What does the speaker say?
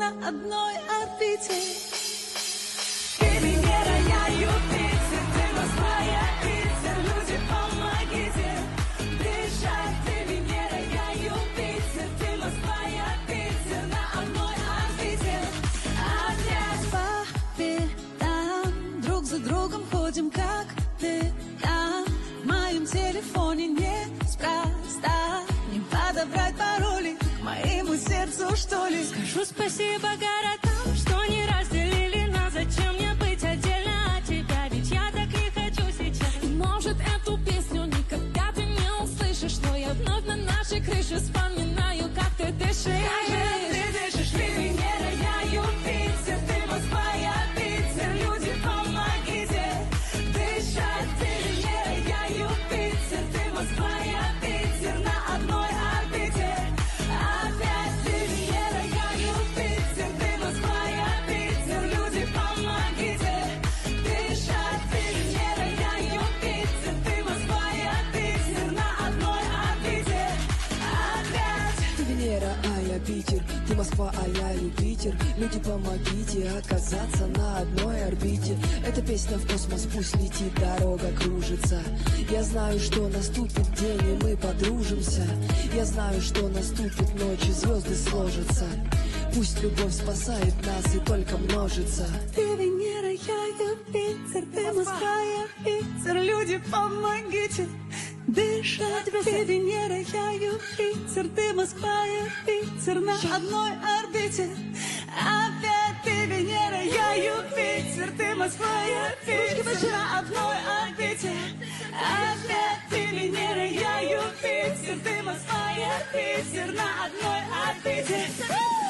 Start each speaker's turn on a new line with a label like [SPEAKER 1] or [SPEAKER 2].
[SPEAKER 1] на одной орбите.
[SPEAKER 2] Ты Венера, я Юпитер, ты Москва, я Питер, люди, помогите дышать. Ты Венера, я Юпитер, ты Москва, я Питер, на одной орбите. Опять
[SPEAKER 1] По пятам друг за другом ходим, как ты там. В моем телефоне неспроста не подобрать пароли к моему сердцу, что ли.
[SPEAKER 2] Скажу спасибо городам, что не разделили нас. Зачем мне быть отдельно от тебя? Ведь я так не хочу сейчас.
[SPEAKER 3] И может эту песню никогда ты не услышишь, но я вновь на нашей крыше вспоминаю, как ты дышишь.
[SPEAKER 2] Ты дышишь, ты Венера, я Юпитер, ты Москва, я Питер, люди, помогите дышать. Ты Венера, я Юпитер, ты Москва, я Питер, на одной орбите. Опять ты Венера, я Юпитер, ты Москва, я Питер, люди, помогите дышать. Ты Венера, я Юпитер, ты Москва, я Питер, на одной орбите. Опять.
[SPEAKER 4] Ты Венера, а я Питер, ты Москва, а я Юпитер. Люди, помогите оказаться на одной орбите. Эта песня в космос, пусть летит, дорога кружится. Я знаю, что наступит день, и мы подружимся. Я знаю, что наступит ночь, и звезды сложатся. Пусть любовь спасает нас и только множится.
[SPEAKER 1] Ты Венера, я Юпитер, ты Москва, я Питер, люди, помогите дышать. Ты Венера, я Юпитер, ты Москва, я Питер, на одной орбите. Опять ты Венера, я Юпитер, ты Москва, я Питер, на одной орбите. Опять ты Венера, я Юпитер, ты Москва, я Питер, на одной орбите.